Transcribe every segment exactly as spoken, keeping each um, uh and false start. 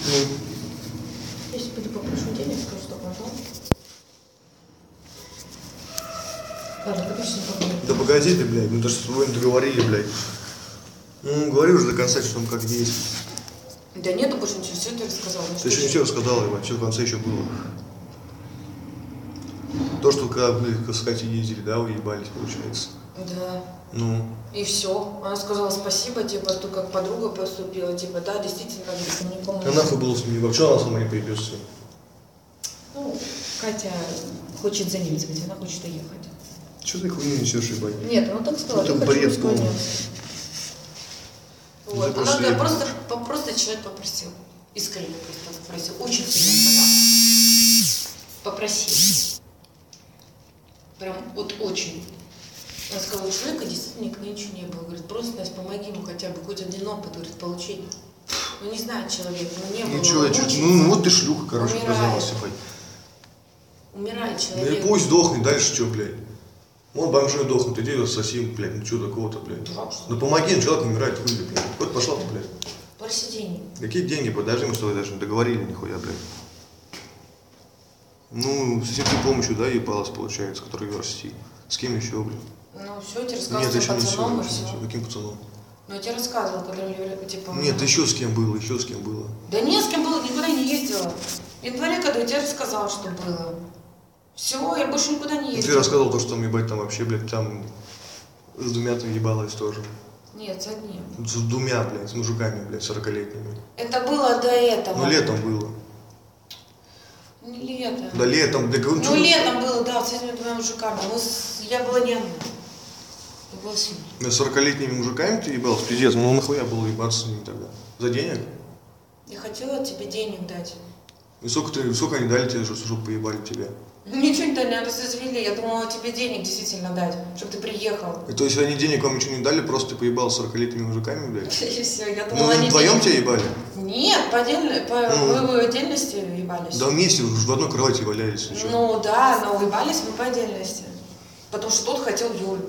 Если пойду попрошу денег, скажу, что пожал. Ладно, подпишись на поговорить. Да погоди ты, блядь, ну то что с тобой не договорили, блядь. Ну, говори уже до конца, что там как есть. Да нету больше ничего, все ты рассказал. Ты еще не все рассказала, ебать, что в конце еще было. То, что когда вы с Катей ездили, да, уебались, получается. Да. Ну. И все. Она сказала спасибо, типа, ты как подруга поступила, типа, да, действительно, говорит, не помню. А нахуй было с ними, вообще она сама не поебется. Ну, Катя хочет за ним сходить, она хочет уехать. Че ты хуйню несешь, ебать? Нет, она так сказала, это я бред хочу полный. Вот. Она говорит, просто, просто человек попросил. Искренне просто попросил. Очень сильно умолял. Попросил. Прям вот очень. Она сказала, у человека действительно никогда ничего не было. Говорит, просто, Настя, помоги ему хотя бы хоть один опыт, говорит, получить. Ну не знает человек, ну не было. Ничего, я чуть, ну вот ты шлюха, короче, оказалась, ебать. Умирает человек. Ну и пусть дохнет, дальше что, блядь? Вон бомжой дохнут, иди его сосим, блядь, ну что такого-то, блядь. Дурак, Ну помоги, ну человек умирает, хуй, блядь. Вот пошла ты, блядь. Проси денег. Какие деньги, подожди, мы с тобой даже не договорили нихуя, блядь. Ну, с этим помощью, да, ебалась, получается, который ее расти. С кем еще, блядь? Ну все, я тебе Нет, рассказывала еще не пацаном и все. все. Каким пацаном? Ну я тебе рассказывала, когда типа... Нет, еще с кем было, еще с кем было. Да не с кем было, никуда не ездила. В январе, когда я тебе рассказала, что было. Все, я больше никуда не ездила. Ты рассказывал то, что там, ебать, там вообще, блядь, там с двумя ты ебалась тоже. Нет, с одним. С двумя, блядь, с мужиками, блядь, сорокалетними. Это было до этого. Ну, летом было. Не летом. Да летом, да говорю, Ну, летом было, да, с этими двумя мужиками. Мы с... Я была не одна. Я была с ними. с сорокалетними мужиками ты ебался, пиздец, ну нахуя было ебаться с ними тогда? За денег? Я хотела тебе денег дать. И сколько, ты, сколько они дали тебе, чтобы поебали тебя? Ничего не дали, нас развели. Я думала тебе денег действительно дать, чтобы ты приехал. И то есть они денег вам ничего не дали, просто ты поебал с сорокалетними мужиками, блядь? И все, я Ну, думала, они вдвоем денег... тебя ебали? Нет, по, отдельно, по Ну. вы в отдельности ебались. Да вместе, в одной кровати валялись. Ничего. Ну да, но уебались мы по отдельности. Потому что тот хотел Юлю.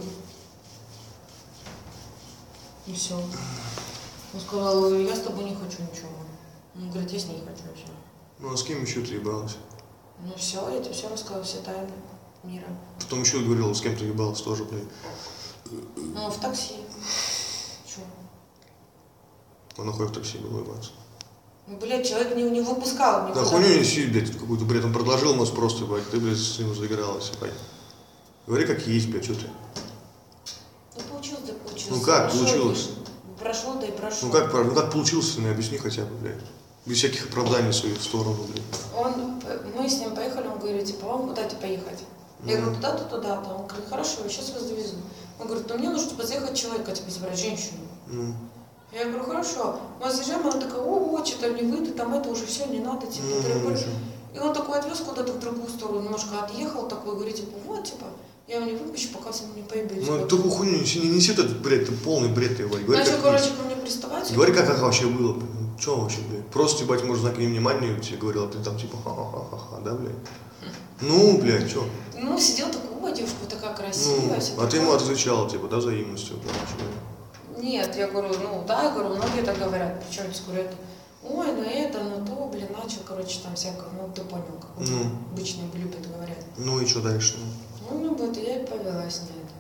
И все. Он сказал, я с тобой не хочу ничего. Он говорит, я с ней не хочу вообще. Ну а с кем еще ты ебалась? Ну все, я тебе все рассказала, все тайны мира. Потом еще говорила, с кем ты ебалась тоже, блядь. Ну, в такси. Че? А нахуй в такси было ебаться? Ну, блядь, человек не, не выпускал никуда. Да хуйню неси, блядь, какую-то, блядь, он предложил нас просто, блядь, ты, блядь, с ним заигралась, ебать. Говори, как есть, блядь, что ты? Ну, получилось, да получилось. Ну как Прошло, получилось? и- Прошло, да и прошло. Ну как, ну как получилось, ты мне объясни хотя бы, блядь. Без всяких оправданий в свою сторону, блядь. Он, мы с ним поехали, он говорит, типа, вам куда-то поехать? Я говорю, туда-то, туда-то. Он говорит, хорошо, я сейчас вас довезу. Он говорит, ну мне нужно, чтобы заехать человека, типа, забрать женщину. Ну, Я говорю, хорошо. Мы заезжаем, она такая, ого, что-то не выйдет, там это уже все, не надо, типа, ну, перебор». ничего. И он такой отвез куда-то в другую сторону, немножко отъехал, такой, говорит, типа, вот, типа, я его не выпущу, пока со мной не поебется. Ну такую хуйню неси, не неси этот бред, это полный бред, ты, ебать. Говори, Начал, как короче, есть. ко мне приставать. Говори, как, как вообще было, блядь. Ну, чё вообще, блядь? Просто, ебать, может, знак внимания тебе говорил, а ты там, типа, ха-ха-ха-ха, да, блядь? Ну, блядь, чё? Ну, сидел такой, ой, девушка такая красивая. Ну, вся а ты такая. ему отвечала, типа, да, взаимностью, короче. Нет, я говорю, ну да, я говорю, многие так говорят, причем здесь говорю, это, ой, ну это, ну то, блин, начал, короче, там всякое, ну ты понял, как вот Ну. обычно любят говорят. Ну и что дальше? Ну, ну вот, и я и повелась на это.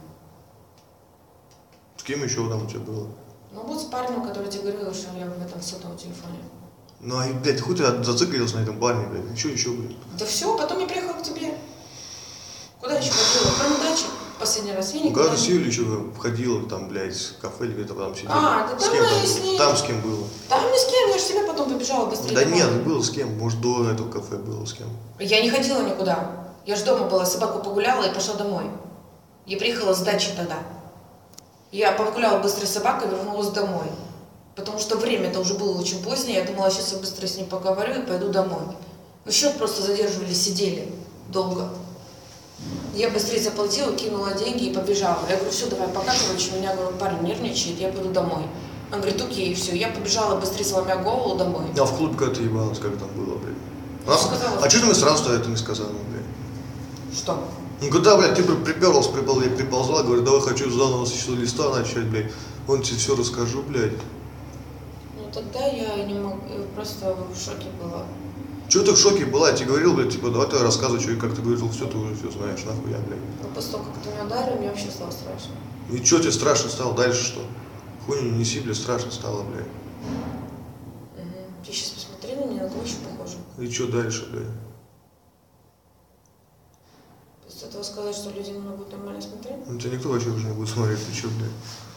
С кем еще там у тебя было? Ну вот с парнем, который тебе говорил, что я в этом сотовом телефоне. Ну, а, блядь, хуй ты зациклился на этом парне, блядь, еще, еще, блядь. Да все, потом я приехала к тебе. Куда еще ходила? Кроме дачи последний раз. Я Ну, никуда когда ты не... сели, еще ходила, там, блядь, в кафе или где-то там сидела. А, да с там кем мы там с было? ней- Там с кем было? Там ни с кем, я же тебя потом побежала быстрее. Да домой. нет, было с кем, может, до этого кафе было с кем. Я не ходила никуда. Я же дома была, собаку погуляла и пошла домой. Я приехала с дачи тогда. Я погуляла быстро с собакой и вернулась домой. Потому что время-то уже было очень позднее. Я думала, сейчас я быстро с ним поговорю и пойду домой. Ну счет просто задерживали, сидели долго. Я быстрее заплатила, кинула деньги и побежала. Я говорю, все, давай, пока, короче, меня, говорю, парень нервничает, я пойду домой. Он говорит, окей, все. Я побежала быстрее, сломя голову, домой. А в клуб когда ты ебалась, как там было, блядь? Я А, сказала. а что ты мне сразу это не сказала, блядь? Что? Ну когда, блядь, ты приперлась, припол- приползла, говорю, давай хочу заново с чистого листа начать, блядь. Он тебе все расскажу, блядь. Ну тогда я не мог, просто в шоке была. Чего ты в шоке была? Я тебе говорил, блядь, типа, давай ты рассказывай, что и как ты говорил, все, ты уже все знаешь, нахуя, блядь. Но после того, как ты меня ударил, мне вообще стало страшно. И что тебе страшно стало? Дальше что? Хуйню не неси, блядь, страшно стало, блядь. Угу. Ты сейчас посмотри на меня, на кого еще похоже. И что дальше, блядь? После этого сказать, что люди на меня будут нормально смотреть? Ну тебя никто вообще уже не будет смотреть, ты что, блядь?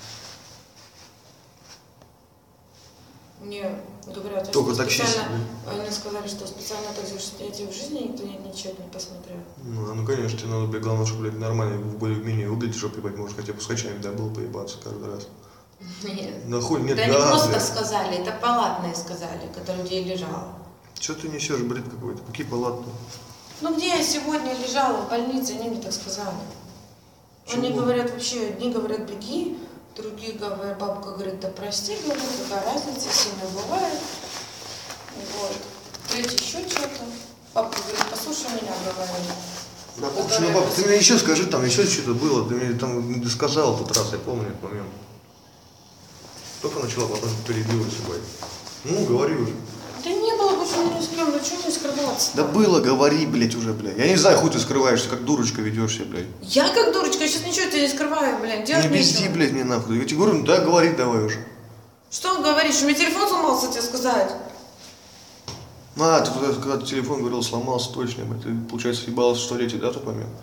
Мне говорят, Только что таксист, специально, они сказали, что специально так делаешь, что я тебе в жизни никто нет ничего не посмотрел. Ну, а ну конечно, тебе надо, блядь, главное, чтобы, блядь, нормально, более-менее выглядишь, чтобы, ебать, может, хотя бы с качами, да, было поебаться каждый раз. Нет. Да хуй, нет, Да, да, не просто блядь. сказали, это палатные сказали, которые где я лежала. Что ты несешь, бред какой-то? Какие палатки? Ну где я сегодня лежала в больнице, они мне так сказали. Они Чего? говорят вообще, одни говорят беги, другие говорят, бабка говорит, да прости, говорит, какая разница, сильно бывает. Вот. Третий еще что-то. Папа говорит, послушай меня, говорит. Да, слушай, ну, баб, ты мне еще скажи, там еще что-то было, ты мне там не досказал тот раз, я помню этот момент. Только начала, потом перебила собой. Ну, говори уже. Да не было больше ни с кем, ну что мне скрываться? Да было, говори, блядь, уже, блядь. Я не знаю, хуй ты скрываешься, как дурочка ведешься, блядь. Я как дурочка, я сейчас ничего тебе не скрываю, блядь, делать Не пизди, нечего. блядь, мне нахуй. Я тебе говорю, ну да, говори давай уже. Что говоришь, у меня телефон сломался, тебе сказать? А, ты туда, когда ты телефон говорил, сломался, точно, блядь. Ты, получается, ебалась в туалете, да, в тот момент?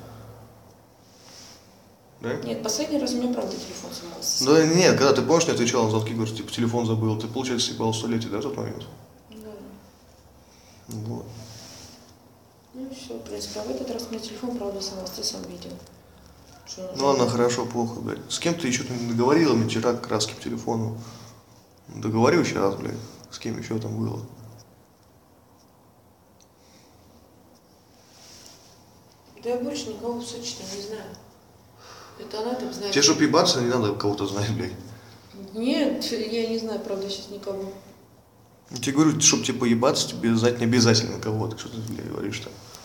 Да? Нет, последний раз у меня правда телефон сломался. Да нет, когда ты, помнишь, не отвечал на звонки, говоришь, типа, телефон забыл, ты, получается, съебалась в туалете, да, в тот момент? Да. Вот. Ну все, в принципе, а в этот раз у меня телефон, правда, сломался, ты сам видел. Что нужно Ну ладно, было. хорошо, плохо, блядь. С кем ты еще не договорила мне вчера как раз по телефону? Договорил еще раз, блядь. С кем еще там было? Да я больше никого в Сочи не знаю. Это она там знает. Тебе, чтобы ебаться, не надо кого-то знать, блядь. Нет, я не знаю, правда, сейчас никого. Я тебе говорю, чтобы тебе поебаться, тебе знать не обязательно кого-то. Что ты, блядь, говоришь-то?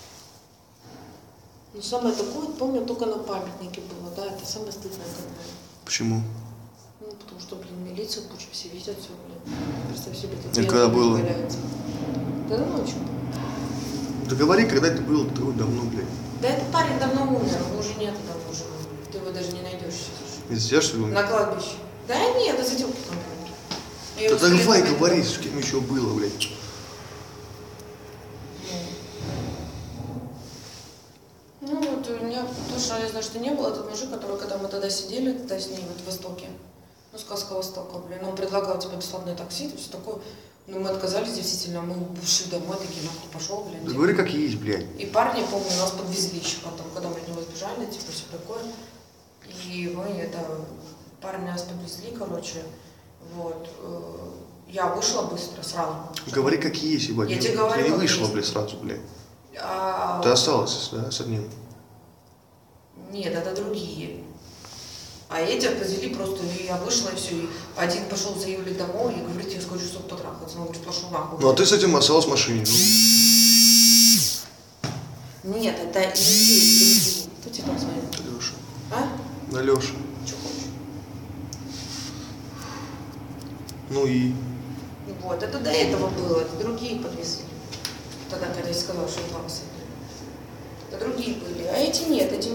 Но самое такое, помню, только на памятнике было, да, это самое стыдное, как бы. Почему? Ну, потому что, блин, милиция, куча, все видят, все, блин. Представь себе, Это когда было? валяется. Да ну ночью. Да говори, когда это было, это давно, блядь. Да этот парень давно умер, его уже нет давно уже. Ты его даже не найдешь сейчас. Из тебя, что ли? На кладбище. Да нет, это зайдем потом. Я Да его давай встретила. говори, с кем еще было, блядь. Ну вот у меня точно я знаю, что не было. Тот мужик, который, когда мы тогда сидели, тогда с ней вот в Востоке, ну, сказка Востока, блин, он предлагал тебе бесплатное такси, и все такое. Но мы отказались действительно, мы ушли домой, такие, нахуй, пошел, блин. Да типа. говори, как есть, блядь. И парни, помню, нас подвезли еще потом, когда мы от него сбежали, типа, все такое. И мы, это, парни нас подвезли, короче, вот. Я вышла быстро, сразу. Говори, как есть, ебать. Я тебе Ты говорю, не как вышла, есть. блядь, сразу, блядь. А... Ты осталась, да, с одним. Нет, это другие. А эти подвели просто, и я вышла, и все. И один пошел за Юлей домой, и говорит, я скажу, чтобы потрахаться. Он говорит, пошел нахуй. Ну, а ты с этим осталась в машине, ну. Нет, это не здесь, другие. Кто тебе там звонит? Леша. А? Да, Леша. Что хочешь? Ну и... Вот, это до этого было, это другие подвезли. Тогда, когда я сказала, что я вам с Это другие были. А эти нет, эти